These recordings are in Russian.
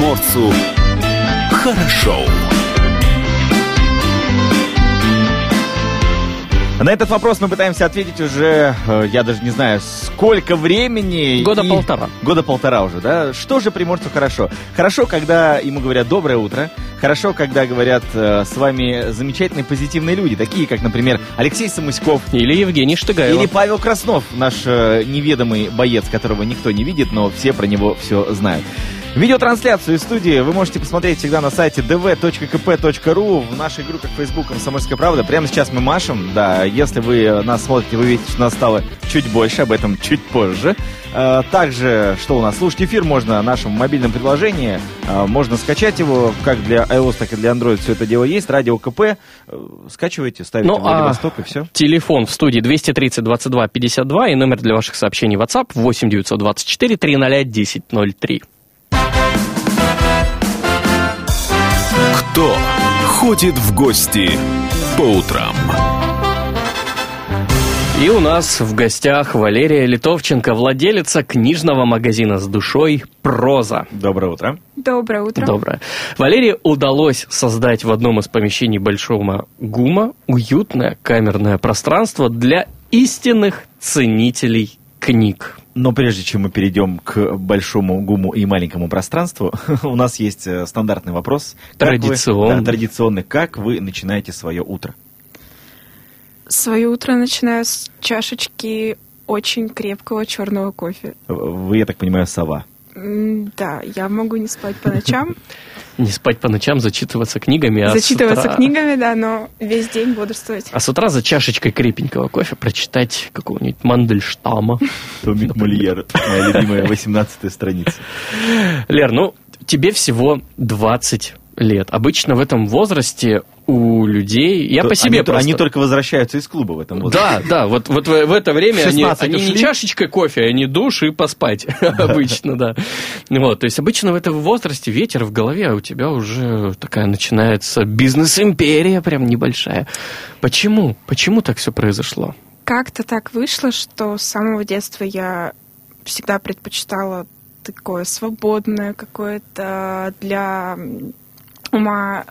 приморцу хорошо. На этот вопрос мы пытаемся ответить уже, я даже не знаю, сколько времени. Года полтора уже, да? Что же приморцу хорошо? Хорошо, когда ему говорят «доброе утро». Хорошо, когда говорят с вами замечательные позитивные люди, такие как, например, Алексей Самуськов. Или Евгений Штыгаев. Или Павел Краснов, наш неведомый боец, которого никто не видит, но все про него все знают. Видеотрансляцию из студии вы можете посмотреть всегда на сайте dv.kp.ru, в нашей группе в Facebook «Комсомольская правда». Прямо сейчас мы машем, да, если вы нас смотрите, вы видите, что нас стало чуть больше, об этом чуть позже. Также, что у нас, слушать эфир можно в нашем мобильном приложении, можно скачать его, как для iOS, так и для Android, все это дело есть, Радио КП, скачивайте, ставите Владивосток и все. Телефон в студии 230 22 52 и номер для ваших сообщений WhatsApp 8 924 300 1003. Кто ходит в гости по утрам? И у нас в гостях Валерия Литовченко, владелица книжного магазина с душой «Проза». Доброе утро. Доброе утро. Доброе. Валерии удалось создать в одном из помещений Большого ГУМа уютное камерное пространство для истинных ценителей книг. Но прежде чем мы перейдем к большому ГУМу и маленькому пространству, у нас есть стандартный вопрос. Традиционный. Как вы начинаете свое утро? Свое утро начинаю с чашечки очень крепкого черного кофе. Вы, я так понимаю, сова. Да, я могу не спать по ночам. Не спать по ночам, зачитываться книгами. Зачитываться книгами, да, но весь день бодрствовать. А с утра за чашечкой крепенького кофе прочитать какого-нибудь Мандельштама. Томик Мольера, моя любимая 18-я страница. Лер, тебе всего 20 лет. Обычно в этом возрасте у людей... Я по себе просто... Они только возвращаются из клуба в этом возрасте. Да, вот в это время они не чашечкой кофе, они душ и поспать обычно, да. То есть обычно в этом возрасте ветер в голове, а у тебя уже такая начинается бизнес-империя прям небольшая. Почему? Почему так все произошло? Как-то так вышло, что с самого детства я всегда предпочитала такое свободное какое-то для ума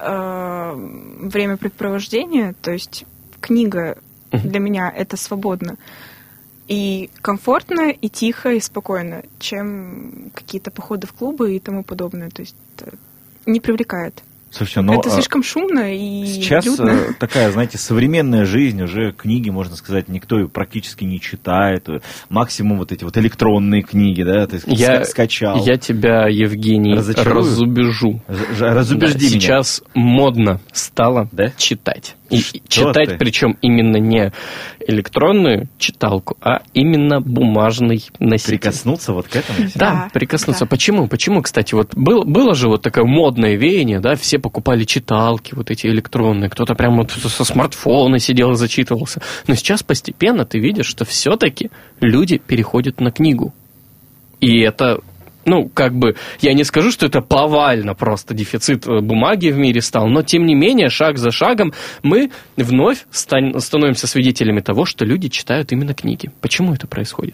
времяпрепровождение, то есть книга для меня это свободно и комфортно, и тихо, и спокойно, чем какие-то походы в клубы и тому подобное, то есть не привлекает. Слушайте, это слишком шумно и сейчас людно. Такая, знаете, современная жизнь, уже книги, можно сказать, никто практически не читает. Максимум вот эти вот электронные книги, да, ты скачал. Я тебя, Евгений, разубежу. Разубежди меня. Сейчас модно стало читать. И читать, причем именно не электронную читалку, а именно бумажный носитель. Прикоснуться вот к этому? Да, прикоснуться. Да. Почему, кстати, вот было же вот такое модное веяние, да, все покупали читалки вот эти электронные, кто-то прям вот со смартфона сидел и зачитывался. Но сейчас постепенно ты видишь, что все-таки люди переходят на книгу. И это... я не скажу, что это повально просто дефицит бумаги в мире стал, но, тем не менее, шаг за шагом мы вновь становимся свидетелями того, что люди читают именно книги. Почему это происходит?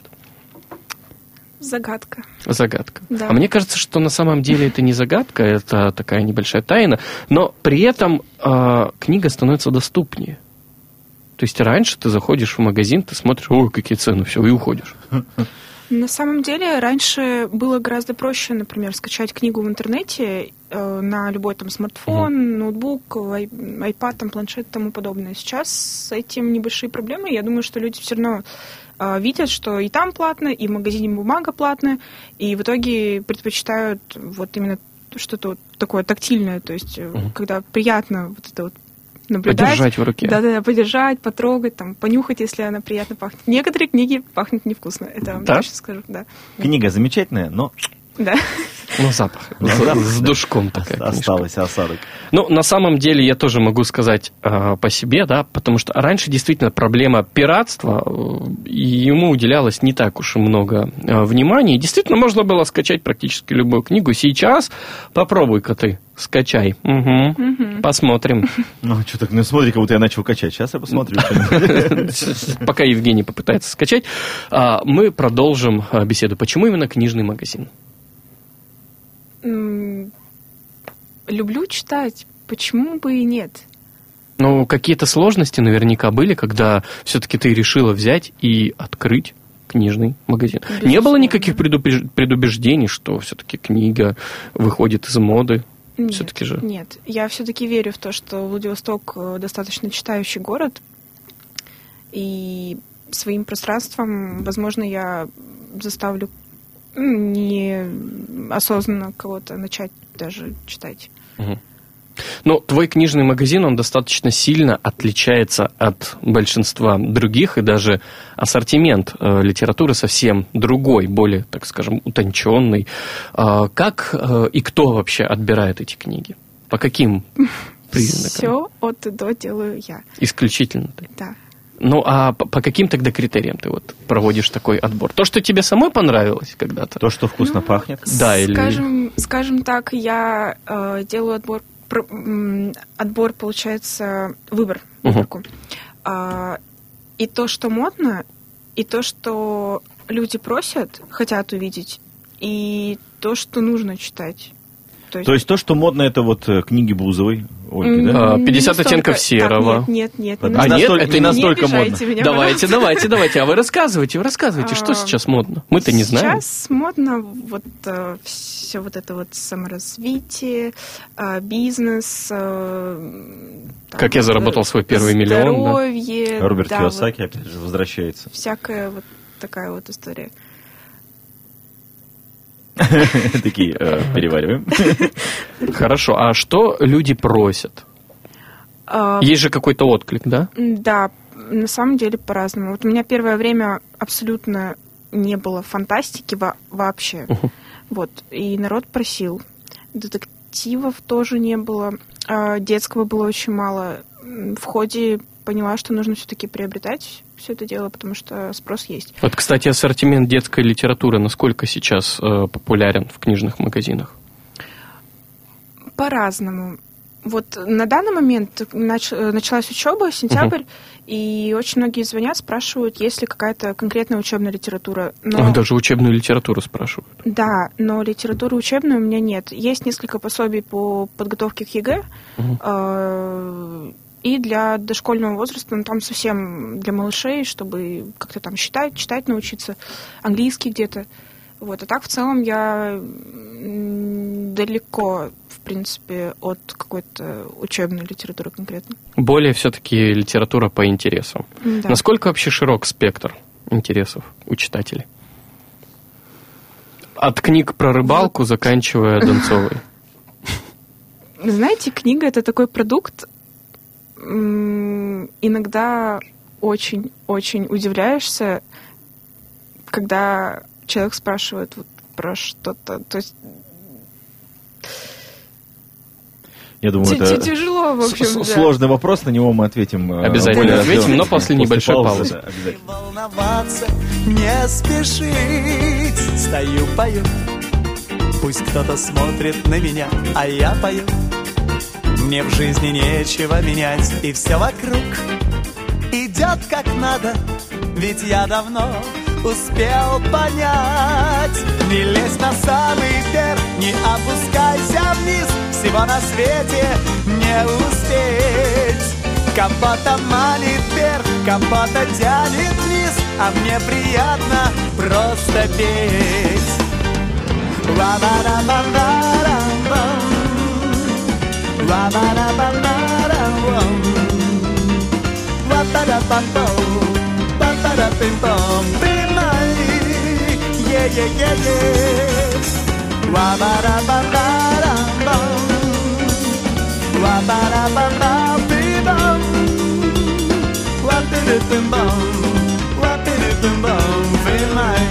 Загадка. Да. А мне кажется, что на самом деле это не загадка, это такая небольшая тайна, но при этом книга становится доступнее. То есть раньше ты заходишь в магазин, ты смотришь, ой, какие цены, все, и уходишь. На самом деле, раньше было гораздо проще, например, скачать книгу в интернете на любой там смартфон, ноутбук, iPad, планшет и тому подобное. Сейчас с этим небольшие проблемы. Я думаю, что люди все равно видят, что и там платно, и в магазине бумага платная, и в итоге предпочитают вот именно что-то вот такое тактильное, то есть когда приятно вот это вот наблюдать. Подержать в руке. Да, подержать, потрогать, там, понюхать, если она приятно пахнет. Некоторые книги пахнут невкусно, это вам точно скажу, да. Книга замечательная, но... Да. Запах. С душком такая. Осталось осадок. На самом деле я тоже могу сказать по себе, да, потому что раньше действительно проблема пиратства, ему уделялось не так уж и много внимания. И действительно можно было скачать практически любую книгу. Сейчас попробуй-ка ты. Скачай. Посмотрим. Что так, смотри, как будто я начал качать. Сейчас я посмотрю. Пока Евгений попытается скачать, мы продолжим беседу. Почему именно книжный магазин? люблю читать. Почему бы и нет? Ну, какие-то сложности наверняка были, когда все-таки ты решила взять и открыть книжный магазин. Безусловно. Не было никаких предубеждений, что все-таки книга выходит из моды? Нет, Все-таки же. нет. Я все-таки верю в то, что Владивосток достаточно читающий город. И своим пространством, возможно, я заставлю неосознанно кого-то начать даже читать. Угу. Но твой книжный магазин, он достаточно сильно отличается от большинства других, и даже ассортимент литературы совсем другой, более, так скажем, утонченный. Как и кто вообще отбирает эти книги? По каким признакам? Все от и до делаю я. Исключительно ты? Да. Ну, а по каким тогда критериям ты вот проводишь такой отбор? То, что тебе самой понравилось когда-то? То, что вкусно пахнет. Да, скажем так, я делаю отбор, получается, выборку. И то, что модно, и то, что люди просят, хотят увидеть, и то, что нужно читать. То есть то, что модно, это вот книги Бузовой, Ольги, да? 50 оттенков серого. Так, нет. Нет, это и настолько модно. Меня, давайте. А вы рассказывайте, что сейчас модно? Мы-то не знаем. Сейчас модно вот все вот это вот саморазвитие, бизнес. Как я заработал свой первый миллион. Здоровье. Роберт Кийосаки опять же возвращается. Всякая вот такая вот история. Такие, перевариваем. Хорошо, а что люди просят? Есть же какой-то отклик, да? Да, на самом деле по-разному. Вот у меня первое время абсолютно не было фантастики вообще. Вот, и народ просил. Детективов тоже не было. Детского было очень мало. В ходе поняла, что нужно все-таки приобретать все это дело, потому что спрос есть. Вот, кстати, ассортимент детской литературы насколько сейчас популярен в книжных магазинах? По-разному. Вот на данный момент началась учеба, сентябрь, и очень многие звонят, спрашивают, есть ли какая-то конкретная учебная литература. Но... Даже учебную литературу спрашивают. Да, но литературы учебной у меня нет. Есть несколько пособий по подготовке к ЕГЭ, и для дошкольного возраста, ну, там совсем для малышей, чтобы как-то там читать научиться, английский где-то. Вот. А так, в целом, я далеко, в принципе, от какой-то учебной литературы конкретно. Более все-таки литература по интересам. Да. Насколько вообще широк спектр интересов у читателей? От книг про рыбалку, заканчивая Донцовой. Знаете, книга — это такой продукт, иногда очень-очень удивляешься, когда человек спрашивает вот про что-то. То есть я думаю, это тяжело, в общем, сложный вопрос, на него мы ответим. Обязательно ответим, но после небольшой паузы. Волноваться, не спешить. Стою, пою. Пусть кто-то смотрит на меня, а я пою. Мне в жизни нечего менять, и все вокруг идет как надо, ведь я давно успел понять. Не лезь на самый верх, не опускайся вниз, всего на свете не успеть. Кого-то манит вверх, кого-то тянет вниз, а мне приятно просто петь. Ла-ба-ра-ба-ба-ра-бам, ла-ба-ра-ба-ба-ра-бам, ла-ба-ра-ба-бам, ла-ба-ра-бим-бам, бим-ай, е-е-е-е. Ла-ба-ра-ба-ба-ра-бам, ла-ба-ра-ба-ба-бим-бам, ла-ба-ра-бим-бам, ла-ба-ра-бим-бам, бим-ай.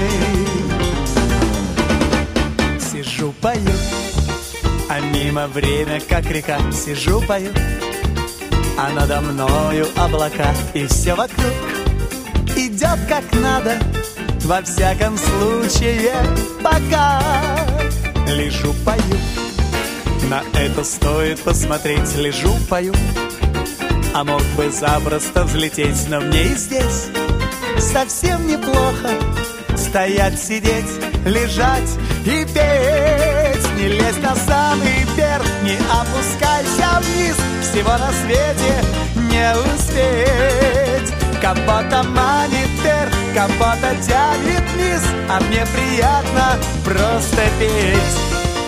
Сижу, пою, а мимо время, как река. Сижу, пою, а надо мною облака. И все вокруг идет как надо, во всяком случае, пока. Лежу, пою, на это стоит посмотреть. Лежу, пою, а мог бы запросто взлететь. Но мне и здесь совсем неплохо стоять, сидеть, лежать и петь. Не лезь на самый верх, не опускайся вниз, всего на свете не успеть. Кого-то манит вверх, кого-то тянет вниз, а мне приятно просто петь.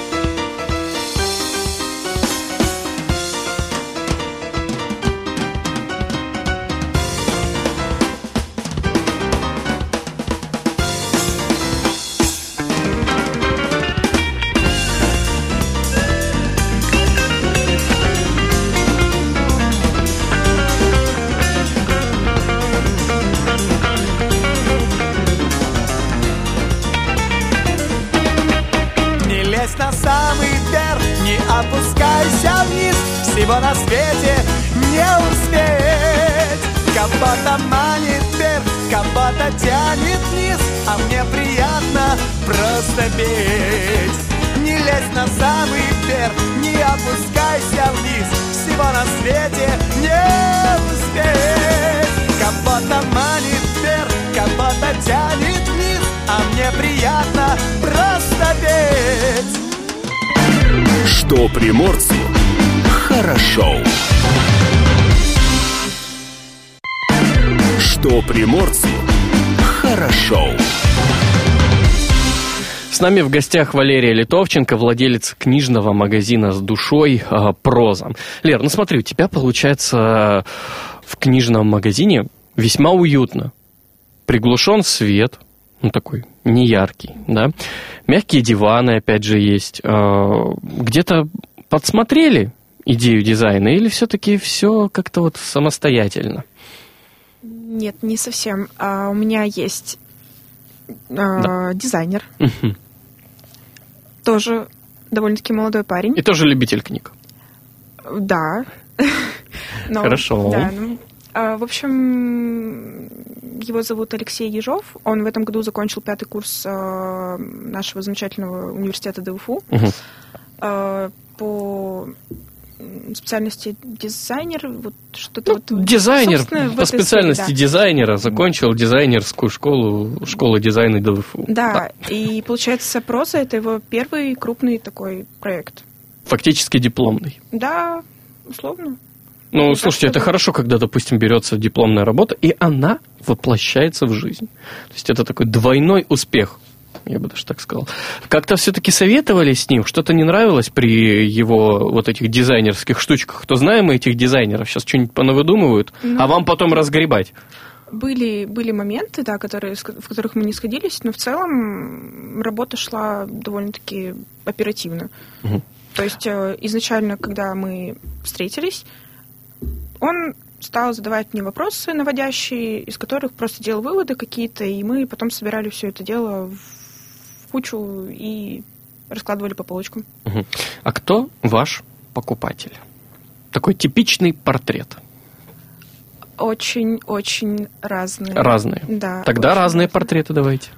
На самый верх, не опускайся вниз, всего на свете не успеть. Кого-то манит вверх, кого-то тянет вниз, а мне приятно просто петь. Не лезь на самый верх, не опускайся вниз, всего на свете не успеть. Кого-то манит вверх, кого-то тянет вниз, а мне приятно просто петь. Что приморцу хорошо. Что приморцу хорошо. С нами в гостях Валерия Литовченко, владелец книжного магазина с душой «Проза». Лер, ну смотри, у тебя получается в книжном магазине весьма уютно. Приглушен свет, ну такой неяркий, да. Мягкие диваны, опять же, есть. Где-то подсмотрели идею дизайна или все-таки все как-то вот самостоятельно? Нет, не совсем. У меня есть дизайнер. Тоже довольно-таки молодой парень. И тоже любитель книг. Да. Хорошо. Да, в общем, его зовут Алексей Ежов. Он в этом году закончил 5-й курс нашего замечательного университета ДУФУ по специальности дизайнер. Вот что-то вот, дизайнер по специальности дизайнера закончил дизайнерскую школу дизайна ДУФУ. Да, и получается, «Проза» — это его первый крупный такой проект. Фактически дипломный. Да, условно. Ну, слушайте, это хорошо, когда, допустим, берется дипломная работа, и она воплощается в жизнь. То есть это такой двойной успех, я бы даже так сказал. Как-то все-таки советовали с ним, что-то не нравилось при его вот этих дизайнерских штучках. То знаем мы этих дизайнеров, сейчас что-нибудь понавыдумывают, а вам потом разгребать. Были моменты, да, в которых мы не сходились, но в целом работа шла довольно-таки оперативно. Угу. То есть изначально, когда мы встретились, он стал задавать мне вопросы наводящие, из которых просто делал выводы какие-то, и мы потом собирали все это дело в кучу и раскладывали по полочкам. Угу. А кто ваш покупатель? Такой типичный портрет. Очень-очень разные. Разные? Да. Тогда разные портреты давайте.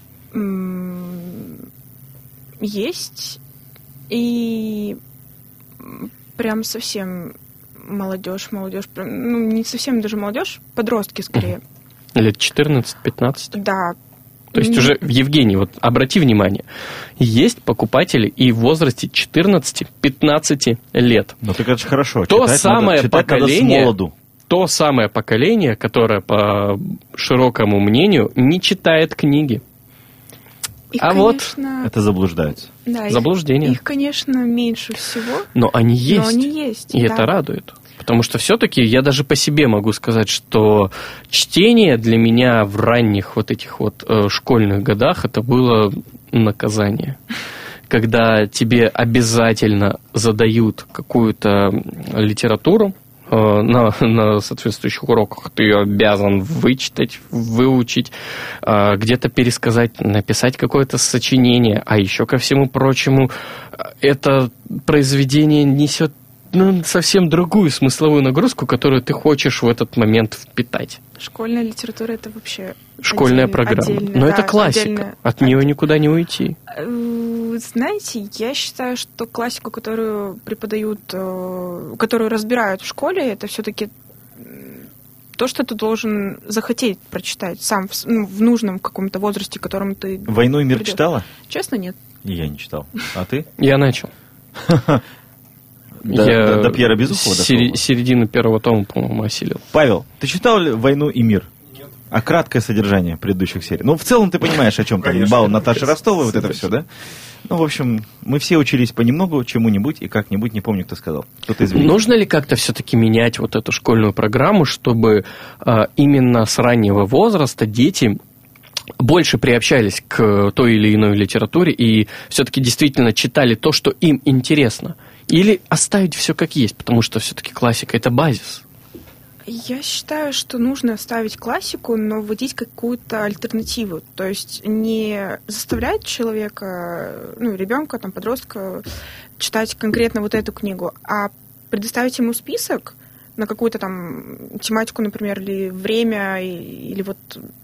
Есть. И прям совсем молодежь, ну, не совсем даже молодежь, подростки скорее. Лет 14-15? Да. То есть уже, Евгений, вот обрати внимание, есть покупатели и в возрасте 14-15 лет. Ну, так это же хорошо. То самое поколение, то самое поколение, которое, по широкому мнению, не читает книги. Их, а конечно, вот это заблуждаются. Да, заблуждение. Их, конечно, меньше всего. Но они есть. Но они есть. И это радует. Потому что все-таки я даже по себе могу сказать, что чтение для меня в ранних вот этих вот школьных годах это было наказание. Когда тебе обязательно задают какую-то литературу, на соответствующих уроках ты ее обязан вычитать, выучить, где-то пересказать, написать какое-то сочинение, а еще ко всему прочему это произведение несет совсем другую смысловую нагрузку, которую ты хочешь в этот момент впитать. Школьная литература — это вообще школьная программа. Но это классика, от нее никуда не уйти. Знаете, я считаю, что классику, которую преподают, которую разбирают в школе, это все-таки то, что ты должен захотеть прочитать сам в нужном каком-то возрасте, в котором ты... «Войну и мир» читала? Честно, нет. И я не читал. А ты? Я начал. До Пьера Безухова дошел? Середину первого тома, по-моему, осилил. Павел, ты читал ли «Войну и мир»? Нет. А краткое содержание предыдущих серий? Ну, в целом ты понимаешь, о чем там. Бал Наташи Ростовой, вот это все, да? Ну, в общем, мы все учились понемногу, чему-нибудь и как-нибудь, не помню, кто сказал. Кто-то извинился. Нужно ли как-то все-таки менять вот эту школьную программу, чтобы именно с раннего возраста дети больше приобщались к той или иной литературе и все-таки действительно читали то, что им интересно? Или оставить все как есть, потому что все-таки классика – это базис? Я считаю, что нужно оставить классику, но вводить какую-то альтернативу. То есть не заставлять человека, ребенка, подростка, читать конкретно вот эту книгу, а предоставить ему список на какую-то тематику, например, или время, или вот...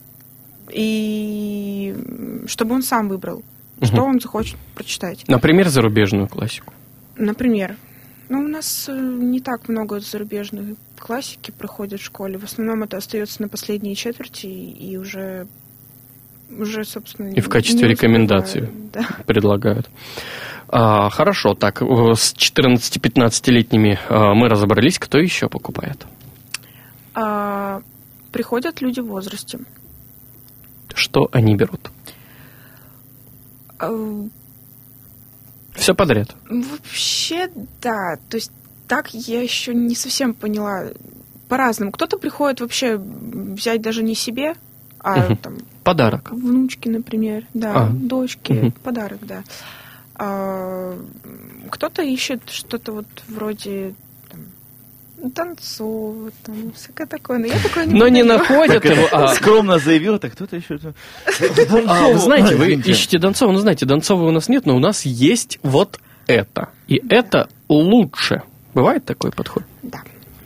И чтобы он сам выбрал, что он захочет прочитать. Например, зарубежную классику. Например. У нас не так много зарубежной классики проходит в школе. В основном это остается на последние четверти и уже собственно... И в качестве рекомендаций предлагают. Хорошо, так, с 14-15-летними мы разобрались. Кто еще покупает? Приходят люди в возрасте. Что они берут? Все подряд? Вообще, да. То есть так я еще не совсем поняла. По-разному. Кто-то приходит вообще взять даже не себе, а подарок. Внучке, например. Да, дочке. Подарок, да. Кто-то ищет что-то вот вроде... танцовывать, всякое такое. Но я такое не Но не находят его. Скромно заявил, так кто-то еще... Вы знаете, вы ищете Донцова. Знаете, Донцова у нас нет, но у нас есть вот это. И это лучше. Бывает такой подход? Да.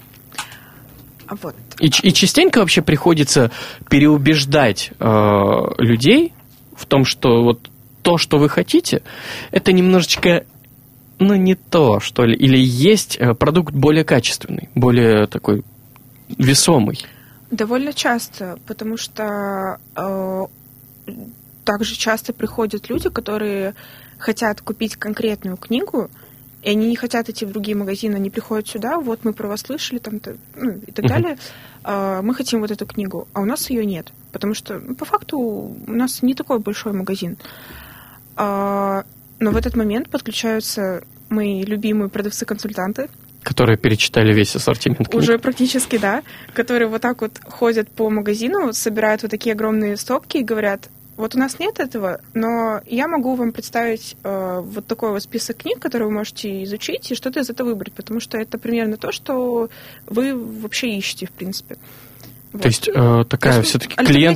Вот. И частенько вообще приходится переубеждать людей в том, что вот то, что вы хотите, это немножечко... не то, что ли. Или есть продукт более качественный, более такой весомый? Довольно часто, потому что также часто приходят люди, которые хотят купить конкретную книгу, и они не хотят идти в другие магазины, они приходят сюда, вот мы про вас слышали, и так далее. Мы хотим вот эту книгу, а у нас ее нет, потому что по факту у нас не такой большой магазин. Но в этот момент подключаются мои любимые продавцы-консультанты. Которые перечитали весь ассортимент книг. Уже практически, да. Которые вот так вот ходят по магазину, собирают вот такие огромные стопки и говорят, вот у нас нет этого, но я могу вам представить вот такой вот список книг, которые вы можете изучить, и что-то из этого выбрать, потому что это примерно то, что вы вообще ищете, в принципе. Вот. То есть такая все-таки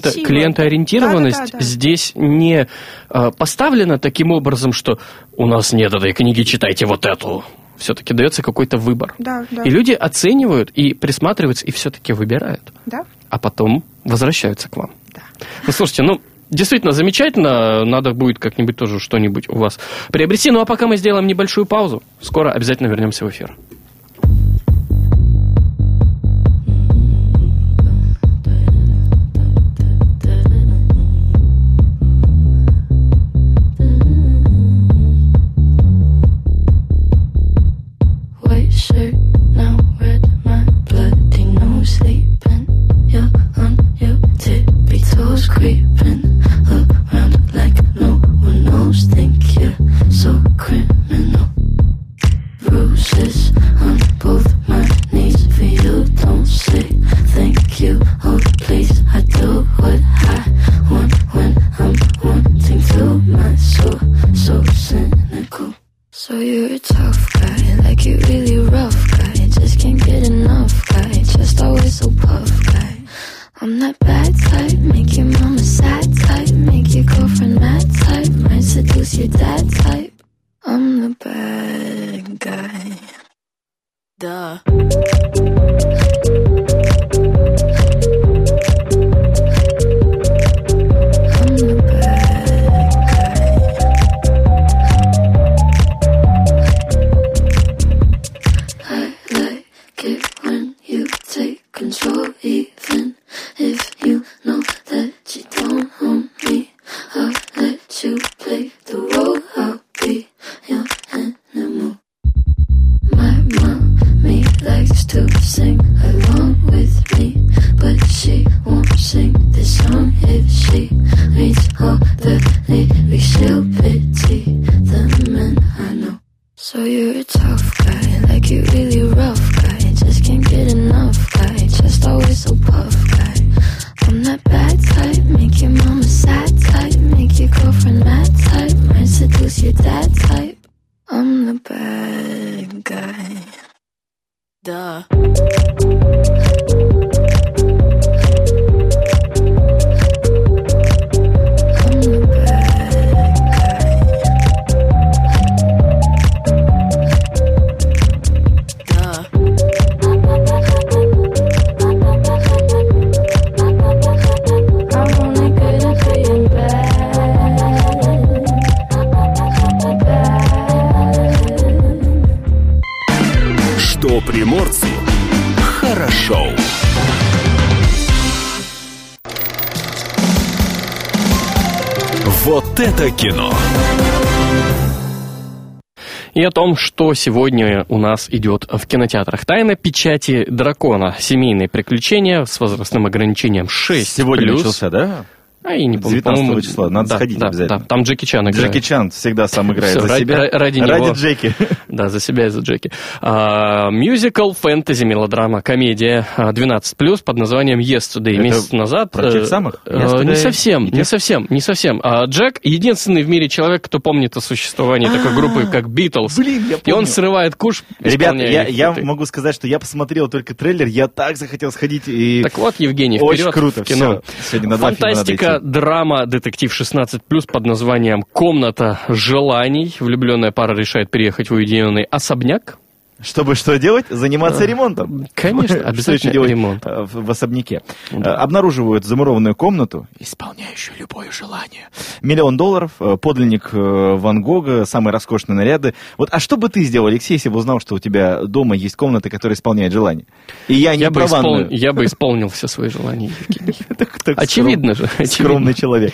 клиентоориентированность здесь не поставлена таким образом, что у нас нет этой книги, читайте вот эту. Все-таки дается какой-то выбор. Да. И люди оценивают и присматриваются, и все-таки выбирают. Да. А потом возвращаются к вам. Да. Слушайте, действительно замечательно. Надо будет как-нибудь тоже что-нибудь у вас приобрести. А пока мы сделаем небольшую паузу. Скоро обязательно вернемся в эфир. My lately, we still pity the men I know. So you're a tough guy, like you really rough guy. Just can't get enough guy, just always so puff guy. I'm that bad type, make your mama sad type, make your girlfriend mad type, might seduce your dad type. I'm the bad guy. Duh. Что приморцу хорошо. Вот это кино. И о том, что сегодня у нас идет в кинотеатрах. «Тайна печати дракона». Семейные приключения с возрастным ограничением 6+. Сегодня начался, да? Я не помню. 19 числа. Надо сходить обязательно. Да, там Джеки Чан играет. Джеки Чан всегда сам играет Всё, за себя. Ради него. Джеки. Да, за себя и за Джеки. Мюзикл, фэнтези, мелодрама, комедия 12+, под названием «Yesterday». Это месяц назад. про тех самых? Не совсем. Джек — единственный в мире человек, кто помнит о существовании такой группы, как «Битлз». Блин, я помню. И он срывает куш, Ребят, исполняя я хиты. могу сказать, что я посмотрел только трейлер, я так захотел сходить. И Так вот, Евгений, очень вперед круто. в кино. Всё. Сегодня на 2 фильма надо Фантастика, идти. драма, детектив 16+, под названием «Комната желаний». Влюбленная пара решает переехать в уединенный особняк. Чтобы что делать? Заниматься ремонтом. Конечно, Что обязательно еще делать ремонт. в особняке? Да. Обнаруживают замурованную комнату, исполняющую любое желание. $1 миллион, подлинник Ван Гога, самые роскошные наряды. Вот, а что бы ты сделал, Алексей, если бы узнал, что у тебя дома есть комната, которая исполняет желание? И я не про ванную. Я бы исполнил все свои желания, Евгений. Так Очевидно же. Скромный человек.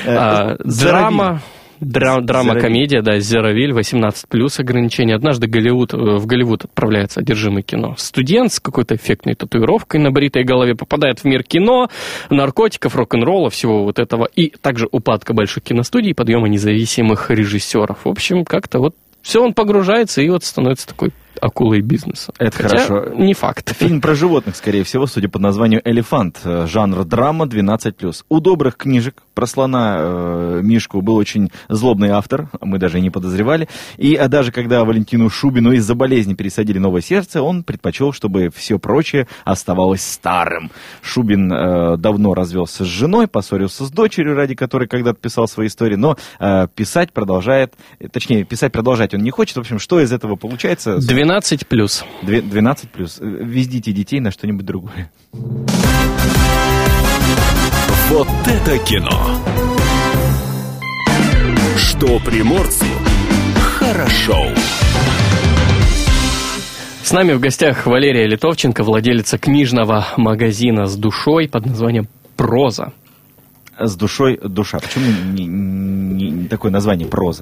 Драма-комедия, да, Зеровиль, 18+, ограничение. Однажды в Голливуд отправляется одержимый кино. Студент с какой-то эффектной татуировкой на бритой голове попадает в мир кино, наркотиков, рок-н-ролла, всего вот этого. И также упадка больших киностудий, подъема независимых режиссеров. В общем, как-то вот все он погружается и вот становится такой акулой бизнеса. Это Хотя хорошо. Не факт. Фильм про животных, скорее всего, судя по названию «Элефант». Жанр драма 12+. У добрых книжек про слона Мишку был очень злобный автор, мы даже и не подозревали. И даже когда Валентину Шубину из-за болезни пересадили новое сердце, он предпочел, чтобы все прочее оставалось старым. Шубин давно развелся с женой, поссорился с дочерью, ради которой когда-то писал свои истории, но писать продолжать он не хочет. В общем, что из этого получается? 12+. 12+. Везите детей на что-нибудь другое. Вот это кино. Что приморцу хорошо. С нами в гостях Валерия Литовченко, владелица книжного магазина с душой под названием «Проза». С душой душа. Почему не такое название «Проза»?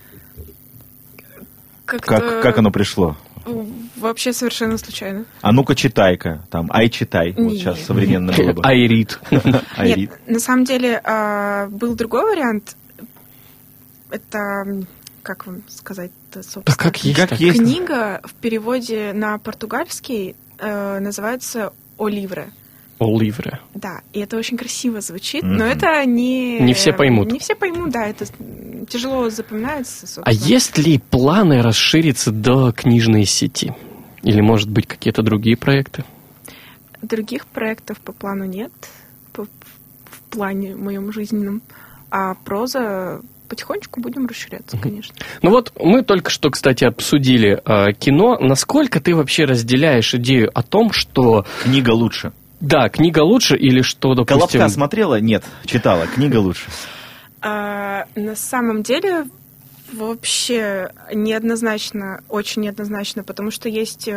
Как оно пришло? Вообще совершенно случайно. А ну-ка читай-ка, там, читай. Вот сейчас современно было бы. Айрит. Нет, на самом деле был другой вариант. Это, как вам сказать-то, собственно? Да как есть. Книга в переводе на португальский называется «Оливре». Оливре. Да, и это очень красиво звучит, но это не... Не все поймут. Не все поймут, да, это тяжело запоминается, собственно. А есть ли планы расшириться до книжной сети? Или, может быть, какие-то другие проекты? Других проектов по плану нет, в плане моем жизненном. А проза потихонечку будем расширяться, конечно. Ну вот мы только что, кстати, обсудили кино. Насколько ты вообще разделяешь идею о том, что... Книга лучше. Да, книга лучше или что, допустим... «Колобка» смотрела? Нет, читала. Книга лучше. На самом деле вообще неоднозначно, очень неоднозначно, потому что есть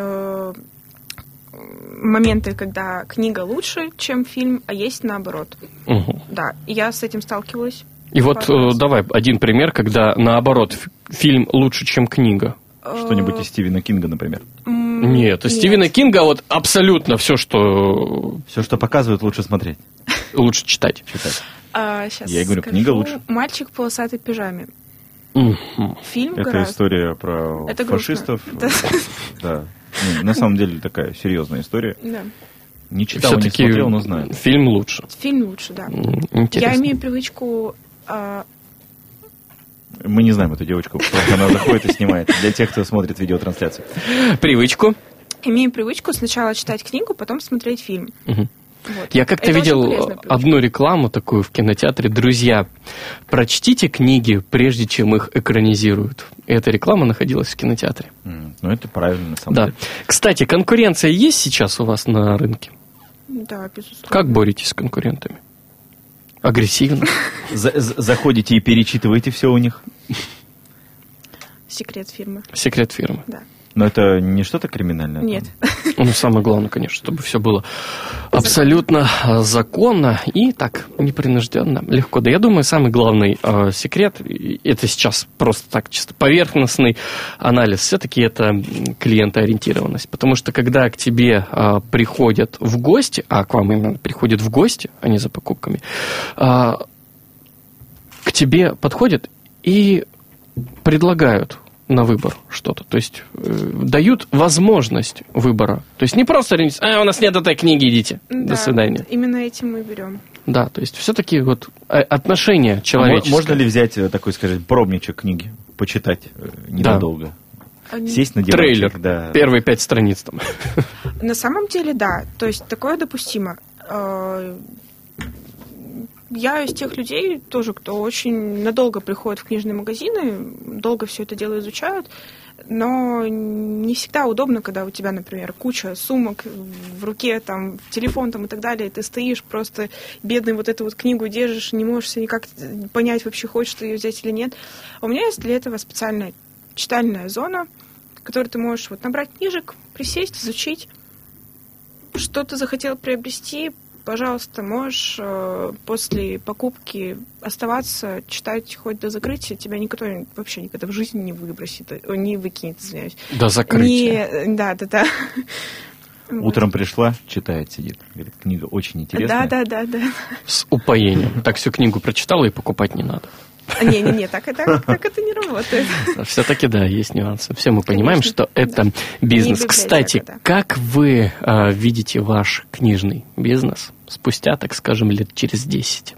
моменты, когда книга лучше, чем фильм, а есть наоборот. Угу. Да, и я с этим сталкивалась. И вот давай один пример, когда наоборот фильм лучше, чем книга. Что-нибудь из Стивена Кинга, например. Нет, из Стивена Кинга вот абсолютно все, что... Все, что показывают, лучше смотреть. Лучше читать. Сейчас Я и говорю, книга лучше. «Мальчик в полосатой пижаме». Мгм. Фильм Это гораздо... история про Это грустно. фашистов. Да. Да. Ну, на самом деле такая серьезная история. Да. Не читал, не Все-таки смотрел, но знаю. фильм лучше. Фильм лучше, да. Интересно. Я имею привычку... Мы не знаем эту девочку, просто она заходит и снимает. Для тех, кто смотрит видеотрансляцию. Привычку. Имею привычку сначала читать книгу, потом смотреть фильм. Мгм. Вот. Я как-то Это очень видел полезная привычка. одну рекламу такую в кинотеатре. Друзья, прочтите книги, прежде чем их экранизируют. И эта реклама находилась в кинотеатре. Ну, это правильно, на самом Да. деле. Кстати, конкуренция есть сейчас у вас на рынке? Да, безусловно. Как боретесь с конкурентами? Агрессивно? Заходите и перечитываете все у них. Секрет фирмы. Секрет фирмы. Да. Но это не что-то криминальное? Нет. Ну, самое главное, конечно, чтобы все было абсолютно законно и так, непринужденно, легко. Да я думаю, самый главный секрет, и это сейчас просто так чисто поверхностный анализ, все-таки это клиентоориентированность. Потому что когда к тебе приходят в гости, а к вам именно приходят в гости, а не за покупками, к тебе подходят и предлагают на выбор что-то. То есть дают возможность выбора. То есть не просто у нас нет этой книги, идите. Да, До свидания. Именно этим мы берем. Да, то есть все-таки вот отношения человеческие. Можно ли взять такой, скажем, пробничек книги, почитать ненадолго? Сесть на диванчик, Трейлер. да. Первые 5 страниц там. На самом деле, да. То есть такое допустимо. Я из тех людей тоже, кто очень надолго приходит в книжные магазины, долго все это дело изучают, но не всегда удобно, когда у тебя, например, куча сумок в руке, там, телефон там, и так далее, и ты стоишь просто бедный вот эту вот книгу держишь, не можешь никак понять, вообще хочешь ты ее взять или нет. У меня есть для этого специальная читальная зона, в которой ты можешь вот набрать книжек, присесть, изучить, что ты захотел приобрести. Пожалуйста, можешь после покупки оставаться, читать хоть до закрытия, тебя никто вообще никогда в жизни не выбросит, не выкинет, извиняюсь. До закрытия. Да. Утром пришла, читает, сидит. Говорит, книга очень интересная. Да. С упоением. Так всю книгу прочитала и покупать не надо. Не, так это не работает. Все-таки, да, есть нюансы. Все мы понимаем, что это бизнес. Не библиотека, Кстати, да. как вы видите ваш книжный бизнес спустя, так скажем, лет через 10?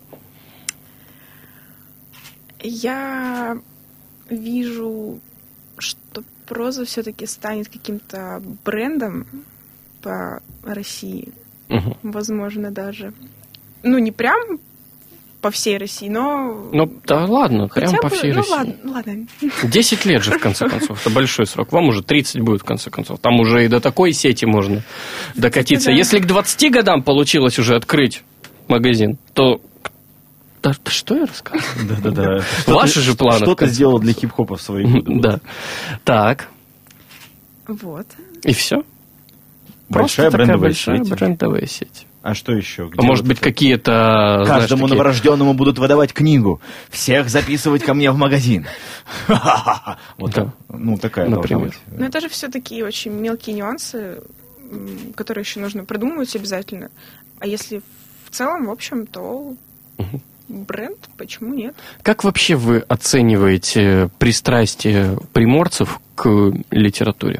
Я вижу, что проза все-таки станет каким-то брендом по России. Угу. Возможно, даже. Ну, не прям по всей России, но... Ну, да ладно, прям хотя по бы, всей России. Ладно. 10 лет же, в конце концов. Это большой срок. Вам уже 30 будет, в конце концов. Там уже и до такой сети можно докатиться. Да. Если к 20 годам получилось уже открыть магазин, то... Да что я рассказываю? Да. Ваши же планы. Что ты сделал для хип-хопа в свои годы? Да. Так. Вот. И все? Большая брендовая большая сеть. брендовая сеть. А что еще? А может быть, какие-то... Каждому знаешь, такие- новорожденному будут выдавать книгу. Всех записывать ко мне в магазин. Вот Да. так. Ну, такая должна Например. быть. Но это же все такие очень мелкие нюансы, которые еще нужно продумывать обязательно. А если в целом, в общем, то бренд, почему нет? Как вообще вы оцениваете пристрастие приморцев к литературе?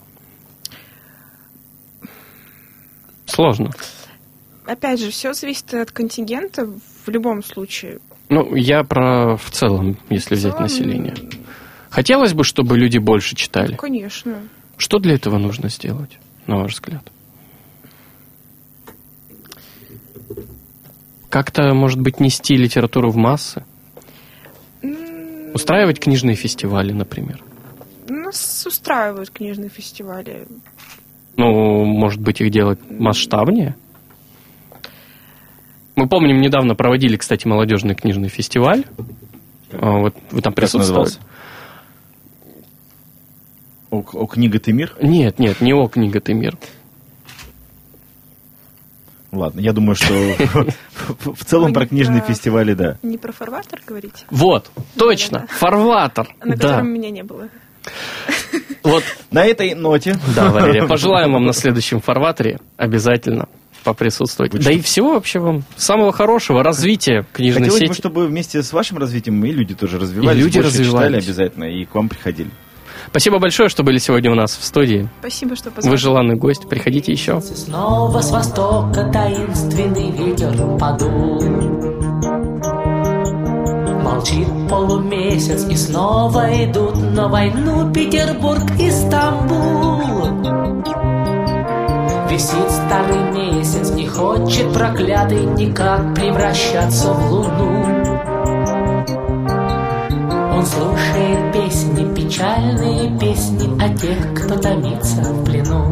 Сложно. Опять же, все зависит от контингента в любом случае. Ну, я про в целом, если В взять целом, население. Хотелось бы, чтобы люди больше читали. Конечно. Что для этого нужно сделать, на ваш взгляд? Как-то, может быть, нести литературу в массы? Устраивать книжные фестивали, например? Нас устраивают книжные фестивали. Ну, может быть, их делать масштабнее? Мы помним, недавно проводили, кстати, молодежный книжный фестиваль. Вот вы там Как присутствовали? назывался? О книга «Ты мир»? Нет, не «О книга, ты мир». Ладно, я думаю, что в целом Вы про не книжные про- фестивали, да. Не про фарватер говорите? Вот, точно, Да-да-да. фарватер. На Да, котором меня не было. вот, На этой ноте да, Валерия, пожелаем вам на следующем фарватере обязательно поприсутствовать. Да и всего вообще вам самого хорошего, развития книжной Хотелось сети. бы, чтобы вместе с вашим развитием и люди тоже развивались, И люди больше читали развивались. обязательно и к вам приходили. Спасибо большое, что были сегодня у нас в студии. Спасибо, что позвали. Вы желанный гость, приходите еще. Снова с востока таинственный ветер подул. Молчит полумесяц, и снова идут на войну Петербург и Стамбул. Висит старый месяц, не хочет проклятый никак превращаться в луну. Он слушает песни, печальные песни о тех, кто томится в плену.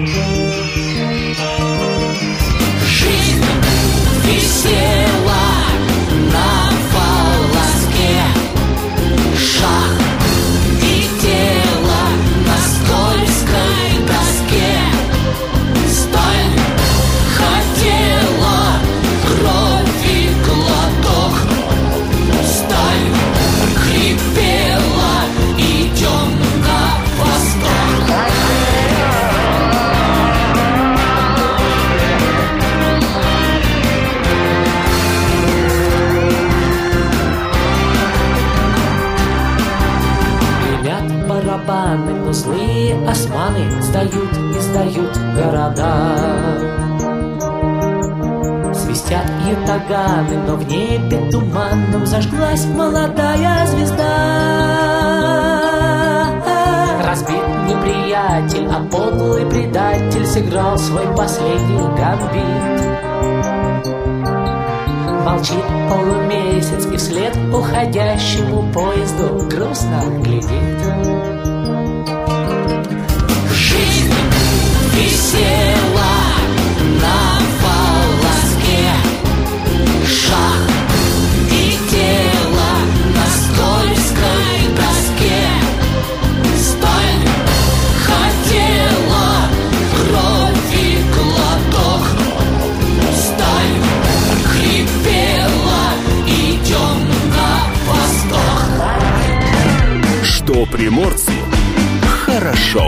Жизнь висела на волоске, шаг и тело на скользкой доске. Сталь хотела крови глоток, сталь хрипела, идем на восток. Гремят барабаны, но злые османы сдают и сдают города. Свистят ятаганы, но в небе туманном зажглась молодая звезда. Разбит неприятель, а подлый предатель сыграл свой последний гамбит. Молчит полумесяц и вслед уходящему поезду грустно глядит. Жизнь висела на волоске, шаг и тело на скользкой доске. Сталь хотела крови глоток, сталь хрипела, идем на восток. Что приморцу хорошо.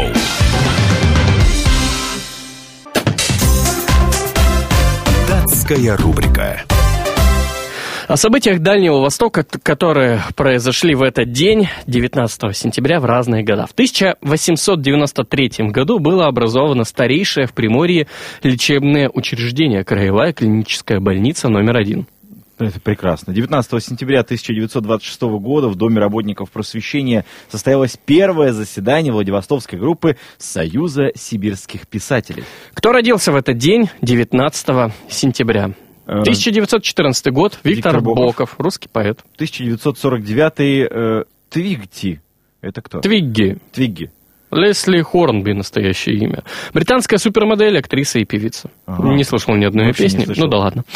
Датская рубрика. О событиях Дальнего Востока, которые произошли в этот день, 19 сентября, в разные года. В 1893 году было образовано старейшее в Приморье лечебное учреждение, краевая клиническая больница номер 1. Это прекрасно. 19 сентября 1926 года в Доме работников просвещения состоялось первое заседание Владивостокской группы Союза сибирских писателей. Кто родился в этот день, 19 сентября? 1914 год, Виктор Боков, русский поэт. 1949 Твигти. Это кто? Твигги. Лесли Хорнби, настоящее имя. Британская супермодель, актриса и певица. Ага. Не слышал ни одной Вообще песни. не слышал. Ну да ладно.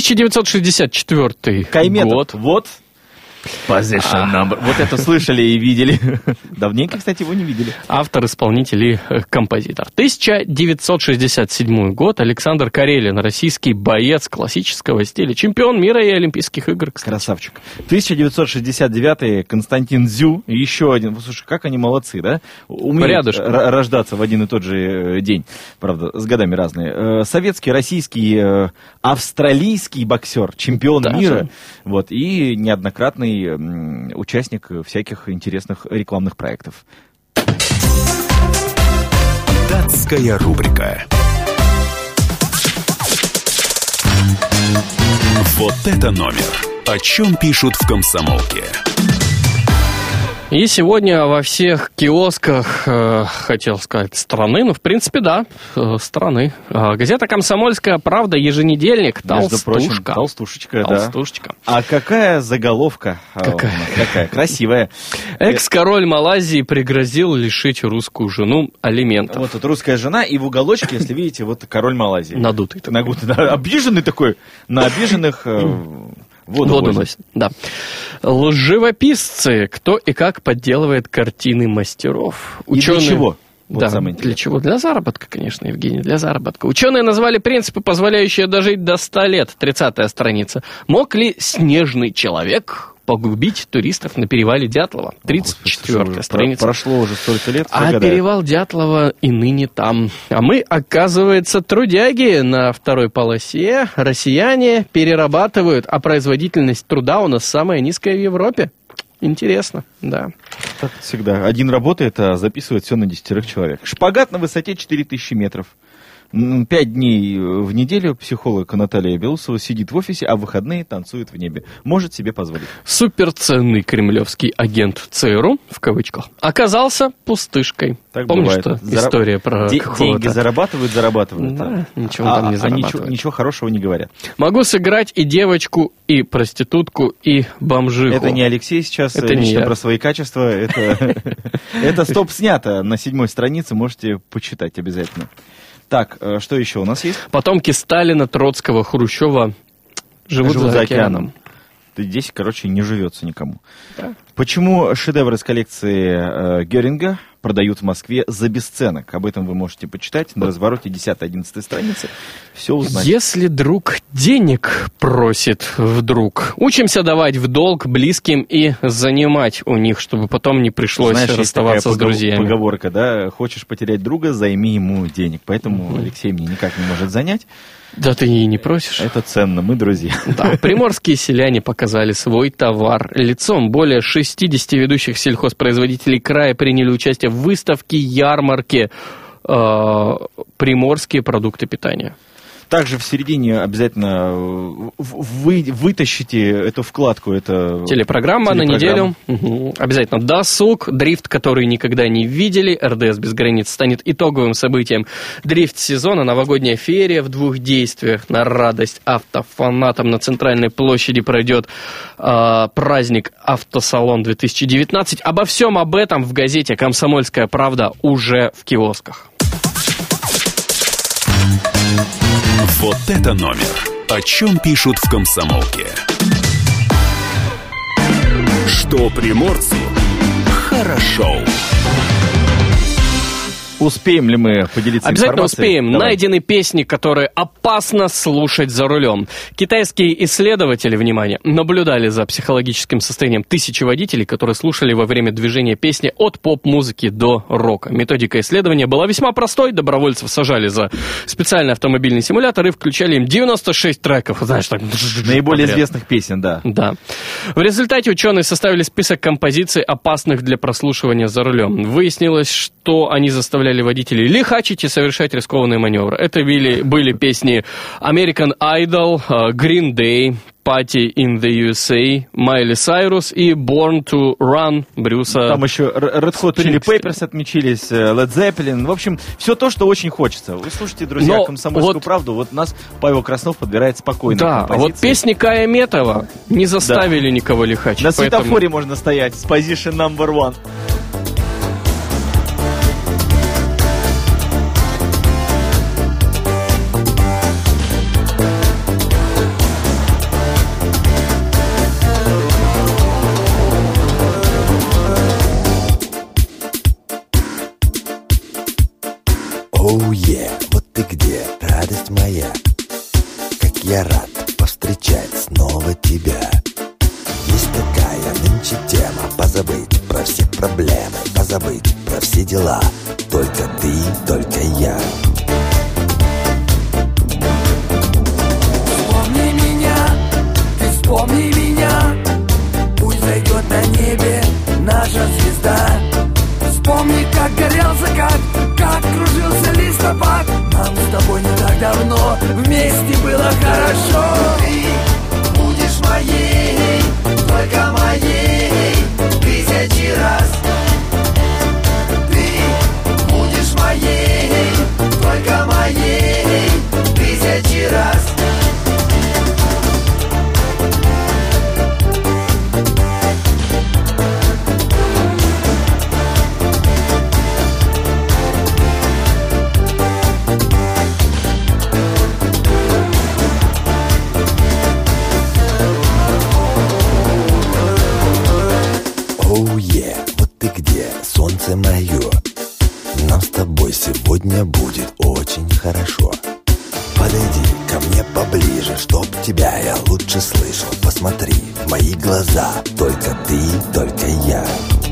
1964 Кайметов. год. Вот. Position number. Вот это слышали и видели. Давненько, кстати, его не видели. Автор, исполнитель и композитор. 1967 год. Александр Карелин, российский боец классического стиля. Чемпион мира и Олимпийских игр, кстати. Красавчик. 1969 Константин Дзю. И еще один. Слушай, как они молодцы, да? Умеют Порядочно. рождаться в один и тот же день. Правда, с годами разные. Советский, российский, австралийский боксер. Чемпион Даже. мира. Вот. И неоднократный участник всяких интересных рекламных проектов. Датская рубрика. Вот это номер. О чем пишут в «Комсомолке». И сегодня во всех киосках, хотел сказать, страны, ну, в принципе, да, страны. Газета «Комсомольская правда», еженедельник, Между прочим, толстушка. толстушечка, да. Толстушечка. А какая заголовка? Какая? Какая красивая. Экс-король Малайзии пригрозил лишить русскую жену алиментов. Вот тут русская жена, и в уголочке, если видите, вот король Малайзии. Надутый такой. Нагутый, да, обиженный такой, на обиженных воду возит. носит, да. Лживописцы. Кто и как подделывает картины мастеров. И для чего? Вот Да, самое для интересное. чего? Для заработка, конечно, Евгений, для заработка. Ученые назвали принципы, позволяющие дожить до 100 лет. 30-я страница. Мог ли снежный человек погубить туристов на перевале Дятлова. 34-я страница. Прошло уже столько лет. А перевал Дятлова и ныне там. А мы, оказывается, трудяги на второй полосе. Россияне перерабатывают, а производительность труда у нас самая низкая в Европе. Интересно, да. Так всегда. Один работает, а записывает все на 10 человек. Шпагат на высоте 4000 метров. 5 дней в неделю психолог Наталья Белоусова сидит в офисе, а в выходные танцует в небе. Может себе позволить. Суперценный кремлевский агент ЦРУ, в кавычках, оказался пустышкой. Так помнишь, бывает. что история про деньги зарабатывают. Да, ничего там не зарабатывают. Ничего хорошего не говорят. Могу сыграть и девочку, и проститутку, и бомжиху. Это не Алексей сейчас, это не я. Про свои качества. Это стоп снято на 7 странице, можете почитать обязательно. Так, что еще у нас есть? Потомки Сталина, Троцкого, Хрущева живут за океаном. Здесь, короче, не живется никому. Да. Почему шедевры из коллекции Геринга продают в Москве за бесценок? Об этом вы можете почитать на развороте 10-11 страницы. Все узнать. Если друг денег просит вдруг, учимся давать в долг близким и занимать у них, чтобы потом не пришлось расставаться с друзьями. Поговорка, да? Хочешь потерять друга, займи ему денег. Поэтому Алексей мне никак не может занять. Да ты и не просишь. Это ценно, мы друзья. Да, приморские селяне показали свой товар лицом. Более 60 ведущих сельхозпроизводителей края приняли участие в выставке ярмарки «Приморские продукты питания». Также в середине обязательно вытащите эту вкладку. Это телепрограмма на неделю. Угу. Обязательно досуг, дрифт, который никогда не видели. РДС без границ станет итоговым событием дрифт сезона. Новогодняя феерия в 2 действиях. На радость автофанатам на центральной площади пройдет праздник «Автосалон 2019». Обо всем об этом в газете «Комсомольская правда» уже в киосках. Вот это номер. О чем пишут в «Комсомолке». Что приморцу хорошо. Успеем ли мы поделиться обязательно информацией? Успеем. Давай. Найдены песни, которые опасно слушать за рулем. Китайские исследователи, внимание, наблюдали за психологическим состоянием тысячи водителей, которые слушали во время движения песни от поп-музыки до рока. Методика исследования была весьма простой. Добровольцев сажали за специальный автомобильный симулятор и включали им 96 треков. Знаешь, так... Наиболее известных песен, да. Да. В результате ученые составили список композиций, опасных для прослушивания за рулем. Выяснилось, что они заставляли водителей лихачить и совершать рискованные маневры. Это были песни American Idol, Green Day, Party in the USA, Майли Сайрус и Born to Run Брюса. Там еще Red Hot Chili Peppers отмечились, Led Zeppelin. В общем, все то, что очень хочется. Вы слушайте, друзья, «Комсомольскую правду». Вот нас Павел Краснов подбирает спокойно. Да, вот песни Кая Метова не заставили никого лихачить. На светофоре можно стоять с position number 1. Вот ты где, радость моя, как я рад повстречать снова тебя. Есть такая нынче тема, позабыть про все проблемы, позабыть про все дела. Только ты, только я. Вспомни меня, ты вспомни меня. Пусть зайдет на небе наша звезда. Вспомни, как горел закат, как кружился листопад. Нам с тобой не так давно вместе было хорошо. Ты будешь моей, только моей, 1000 раз. Ты будешь моей, только моей, 1000 раз. Вот ты где, солнце мое. Нам с тобой сегодня будет очень хорошо. подойди ко мне поближе, чтоб тебя я лучше слышал. Посмотри в мои глаза, только ты, только я.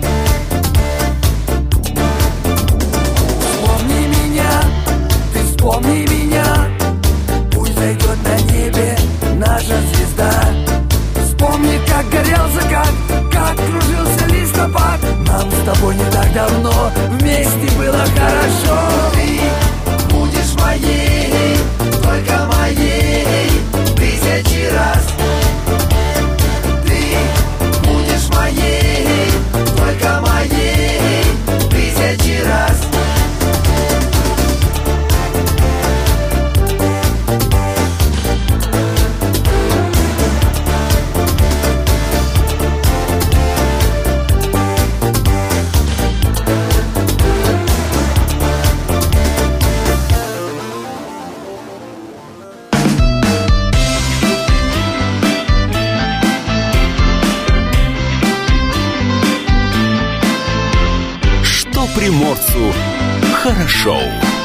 Вспомни меня, ты вспомни меня. Пусть зайдет на небе наша звезда. Вспомни, как горел закат, как кружился листопад. Нам с тобой не так давно вместе было хорошо. Ты будешь моей, только моей, тысячи раз. Ты будешь моей, только моей, тысячи раз. Приморцу хорошо.